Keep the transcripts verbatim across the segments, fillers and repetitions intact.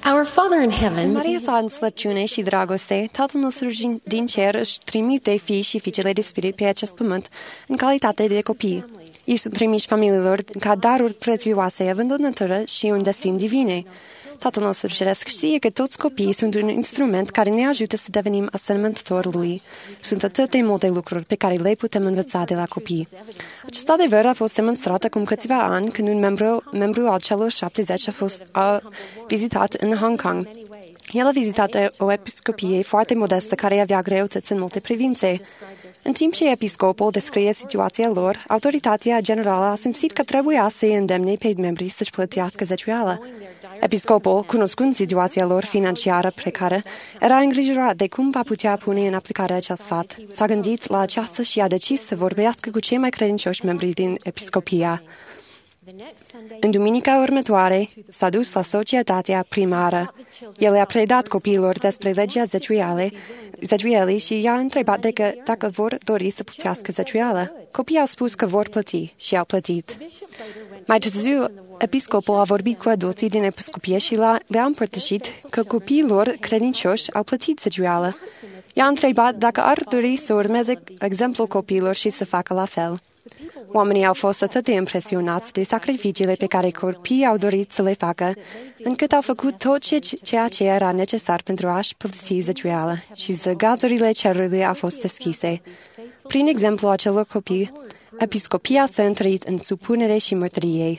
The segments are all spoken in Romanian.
Our Father in heaven, Maria sa înțelepciune și dragoste, Tatăl nostru din cer își trimite fii și fiicele de spirit pe acest pământ în calitate de copii. Ei sunt trimiși familiilor ca daruri prețioase, având o natură și un destin divine. Tatăl nostru ceresc știe că toți copiii sunt un instrument care ne ajută să devenim asemănători lui. Sunt atât de multe lucruri pe care le putem învăța de la copii. Acest adevăr a fost demonstrat acum câțiva ani când un membru, membru al celor șaptezeci a fost a vizitat în Hong Kong. El a vizitat o episcopie foarte modestă care avea greutăți în multe privințe. În timp ce episcopul descrie situația lor, autoritatea generală a simțit că trebuia să îi îndemne pe membrii să-și plătească zeciuială. Episcopul, cunoscând situația lor financiară precară, era îngrijorat de cum va putea pune în aplicare acest sfat. S-a gândit la aceasta și a decis să vorbească cu cei mai credincioși membri din episcopia. În duminica următoare, s-a dus la societatea primară. El i-a predat copiilor despre legea zeciuielii și i-a întrebat dacă, dacă vor dori să plătească zeciuială. Copiii au spus că vor plăti și au plătit. Mai târziu, episcopul a vorbit cu adulții din episcopie și le-a împărtășit că copiii lor credincioși au plătit zeciuială. I-a întrebat dacă ar dori să urmeze exemplul copiilor și să facă la fel. Oamenii au fost atât de impresionați de sacrificiile pe care copiii au dorit să le facă, încât au făcut tot ceea ce era necesar pentru a-și plăti zeciuială și zăgazurile cerului au fost deschise. Prin exemplu acelor copii, episcopia s-a întărit în supunere și mărturiei.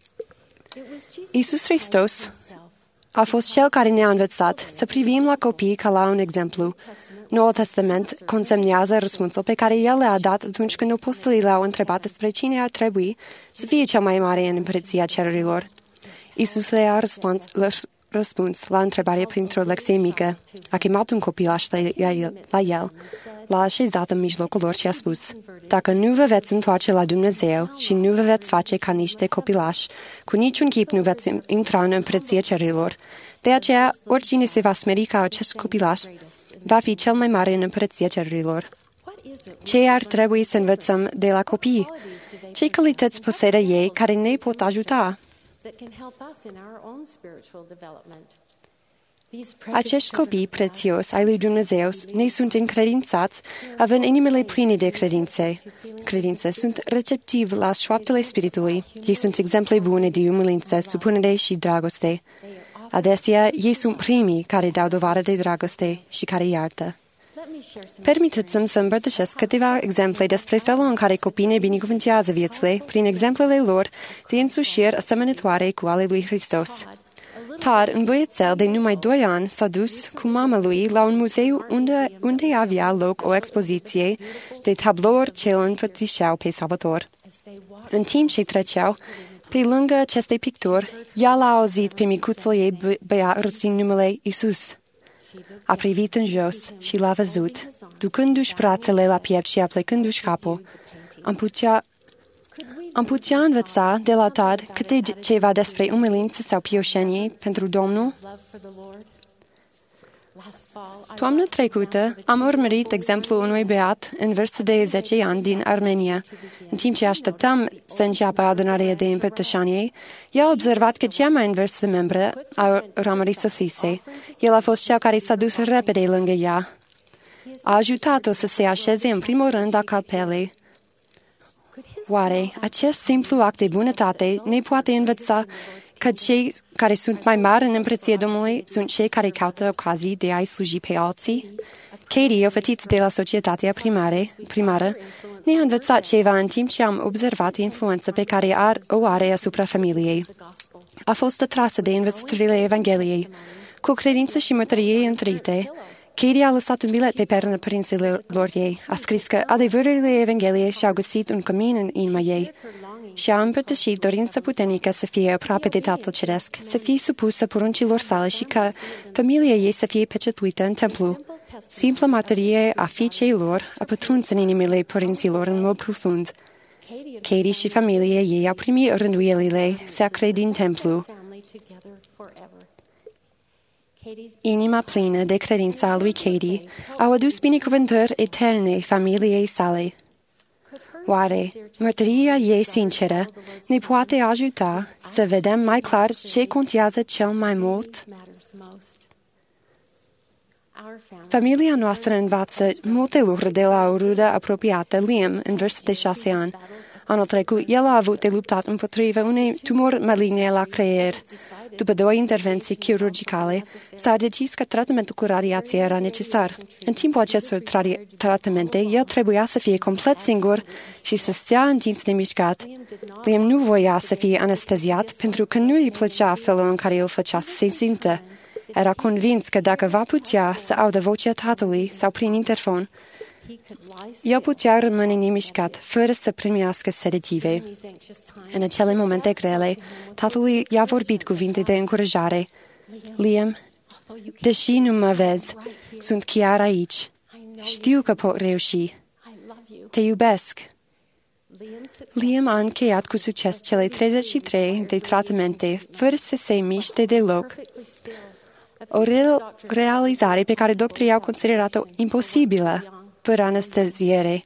Iisus Hristos a fost Cel care ne-a învățat să privim la copii ca la un exemplu. Noul Testament consemnează răspunsul pe care El le-a dat atunci când apostolii le-au întrebat despre cine ar trebui să fie cel mai mare în împărăția cerurilor. Iisus le-a răspuns, răspuns la întrebare printr-o lecție mică. A chemat un copilaș la el, la el, l-a așezat în mijlocul lor și a spus: dacă nu vă veți întoarce la Dumnezeu și nu vă veți face ca niște copilași, cu niciun chip nu veți intra în împărăția cerurilor. De aceea, oricine se va smeri ca acest copilaș va fi cel mai mare în împărăția cerurilor. Ce ar trebui să învățăm de la copii? Ce calități posedă ei care ne pot ajuta? Acești copii prețios ai lui Dumnezeu ne sunt încredințați, având inimile pline de credințe. Credințe sunt receptivi la șoaptele Spiritului. Ei sunt exemple bune de umilință, supunere și dragoste. Adesea, ei sunt primii care dau dovadă de dragoste și care iartă. Permiteți-mi să împărtășesc câteva exemple despre felul în care copiii ne binecuvântează viețile prin exemplele lor de însușiri asemănătoare cu ale lui Hristos. Todd, un băiețel de numai doi ani, s-a dus cu mama lui la un muzeu unde, unde avea loc o expoziție de tablouri ce îl înfățișeau pe Salvator. În timp ce treceau pe lângă aceste picturi, ea l-a auzit pe micuțul ei băiat rostind numele Iisus. A privit în jos și l-a văzut, ducându-și brațele la piept și aplecându-și capul. Am putea, am putea învăța de la Todd câte ceva despre umilință sau pioșenie pentru Domnul? Toamna trecută am urmărit exemplul unui băiat în vârstă de zece ani din Armenia. În timp ce așteptam să înceapă adunarea de împărtășanie, el a observat că cea mai în vârstă membră a rămărit sosise. El a fost cel care s-a dus repede lângă ea. A ajutat-o să se așeze în primul rând la capele. Oare acest simplu act de bunătate ne poate învăța că cei care sunt mai mari în împărăția Domnului sunt cei care caută ocazii de a-i sluji pe alții? Katie, o fetiță de la societatea primare, primară, ne-a învățat ceva în timp ce am observat influența pe care ar, o are asupra familiei. A fost atrasă de învățăturile Evangheliei. Cu credință și mărturie întărite, Katie a lăsat un bilet pe pernă părinților ei. A scris că adevărurile Evangheliei și-au găsit un cămin în inima ei și a împărtășit dorința puternică să fie aproape de Tatăl Ceresc, să fie supusă poruncilor sale și ca familia ei să fie pecetuită în templu. Simpla mărturie a fiicei lor a pătruns în inimile părinților în mod profund. Katie și familia ei au primit rânduielile sacre din templu. Inima plină de credința lui Katie au adus binecuvântări eterne familiei sale. Oare mărturia ei sinceră ne poate ajuta să vedem mai clar ce contează cel mai mult? Familia noastră învață multe lucruri de la o rudă apropiată, Liam, în vârstă de șase ani. Anul trecut, el a avut de luptat împotriva unei tumori maligne la creier. După două intervenții chirurgicale, s-a decis că tratamentul cu radiație era necesar. În timpul acestor tra- tratamente, el trebuia să fie complet singur și să stea întins nemișcat. Liam nu voia să fie anesteziat pentru că nu îi plăcea felul în care îl făcea să se simtă. Era convins că dacă va putea să audă vocea tatălui sau prin interfon, el putea rămâne nemișcat, fără să primească sedative. În acele momente grele, tatălui i-a vorbit cuvinte de încurajare. Liam, deși nu mă vezi, sunt chiar aici. Știu că pot reuși. Te iubesc. Liam a încheiat cu succes cele treizeci și trei de tratamente, fără să se miște deloc. O realizare pe care doctorii au considerat-o imposibilă, fără anesteziere.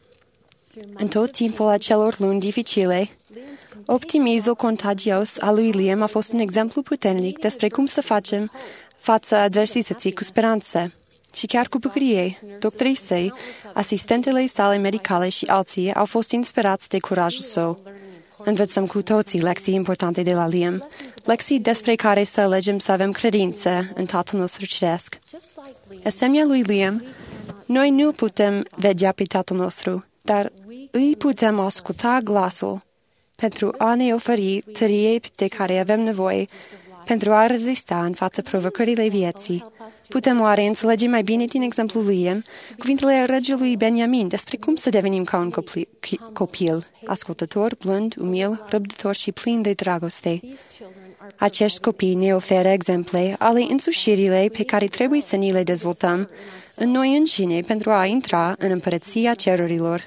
În tot timpul acelor luni dificile, optimismul contagios al lui Liam a fost un exemplu puternic despre cum să facem față adversității cu speranță. Și chiar cu bucurie, doctorii săi, asistentele sale medicale și alții au fost inspirați de curajul său. Învățăm cu toții lecții importante de la Liam, lecții despre care să alegem să avem credință în Tatăl nostru Ceresc. Asemenea lui Liam, noi nu putem vedea pe Tatăl nostru, dar îi putem asculta glasul pentru a ne oferi tărie de care avem nevoie pentru a rezista în fața provocările vieții. Putem oare înțelege mai bine din exemplul lui Liam cuvintele regelui Benjamin despre cum să devenim ca un copil, ascultător, blând, umil, răbdător și plin de dragoste. Acești copii ne oferă exemple ale însușirile pe care trebuie să ni le dezvoltăm în noi înșine pentru a intra în împărăția cerurilor.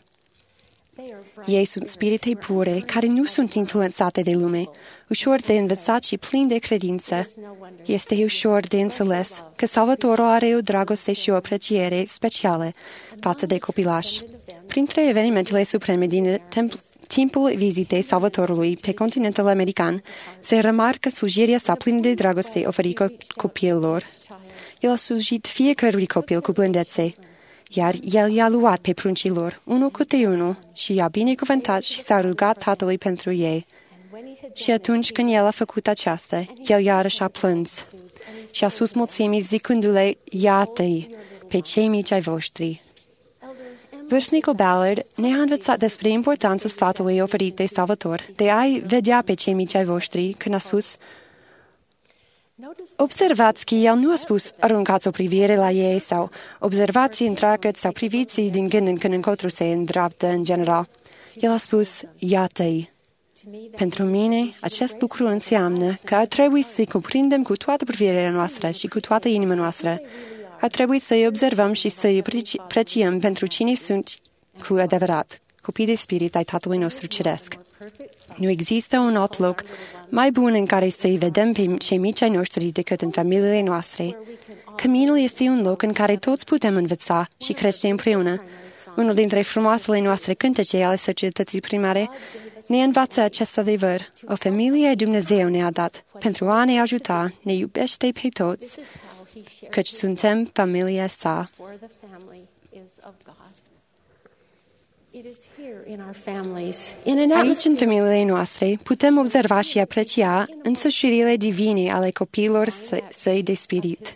Ei sunt spirite pure, care nu sunt influențate de lume, ușor de învățat și plin de credință. Este ușor de înțeles că Salvatorul are o dragoste și o apreciere specială față de copilași. Printre evenimentele supreme din timpul vizitei Salvatorului pe continentul american, se remarcă slujirea sa plină de dragoste oferită copiilor. El a slujit fiecărui copil cu blândețe, iar el i-a luat pe pruncii lor, unul câte unul, și i-a binecuvântat și s-a rugat Tatălui pentru ei. Și atunci când el a făcut aceasta, el iarăși a plâns și a spus mulțimii zicându-le, iată-i pe cei mici ai voștri. Vârstnicul Ballard ne-a învățat despre importanța sfatului oferit de Salvator, de a-i vedea pe cei mici ai voștri, când a spus, observați că el nu a spus, aruncați o privire la ei sau observați întreagăți sau priviți din când în când încotro se îndreaptă în general. El a spus, iată-i. Pentru mine, acest lucru înseamnă că ar trebui să-i cuprindem cu toată privirea noastră și cu toată inima noastră. Ar trebui să-i observăm și să-i apreciem pentru cine sunt cu adevărat, copii de spirit ai Tatălui nostru Ceresc. Nu există un alt loc mai bun în care să-i vedem pe cei mici ai noștri decât în familiile noastre. Căminul este un loc în care toți putem învăța și crește împreună. Unul dintre frumoasele noastre cântece ale societății primare ne învață acest adevăr. O familie Dumnezeu ne-a dat pentru a ne ajuta, ne iubește pe toți, căci suntem familia sa. Aici, în familiile noastre, putem observa și aprecia însușirile divine ale copiilor săi de spirit.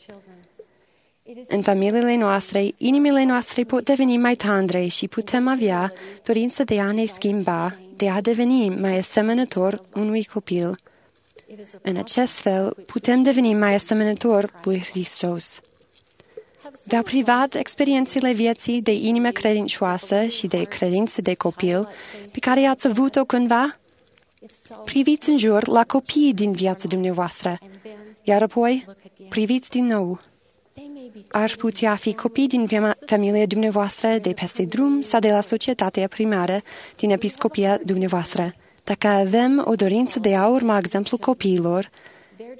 În familiile noastre, inimile noastre pot deveni mai tandre și putem avea dorința de a ne schimba, de a deveni mai asemănător unui copil. În acest fel, putem deveni mai asemănător lui Hristos. V-au privat experiențele vieții de inimă credincioasă și de credință de copil pe care ați avut-o cândva? Priviți în jur la copiii din viața dumneavoastră, iar apoi priviți din nou. Ar putea fi copii din familia dumneavoastră de peste drum sau de la societatea primară din episcopia dumneavoastră. Dacă avem o dorință de a urma exemplul copiilor,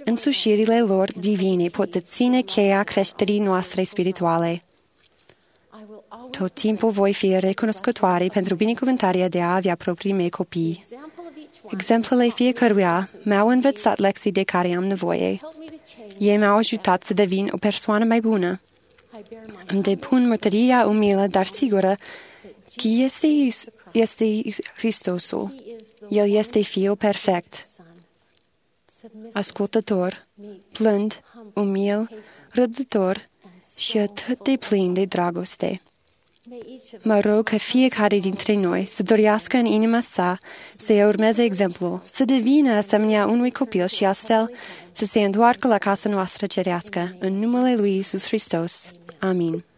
însușirile lor divine pot deține cheia creșterii noastre spirituale. Tot timpul voi fi recunoscătoare pentru binecuvântarea de a avea proprii mei copii. Exemplele fiecăruia mi-au învățat lecții de care am nevoie. Ei m-au ajutat să devin o persoană mai bună. Îmi depun mărturia umilă, dar sigură, că este, este Hristosul. El este Fiul perfect, ascultător, blând, umil, răbdător și atât de plin de dragoste. Mă rog ca fiecare dintre noi să dorească în inima sa să urmeze exemplul, să devină asemenea unui copil și astfel să se întoarcă la casa noastră cerească, în numele lui Iisus Hristos. Amin.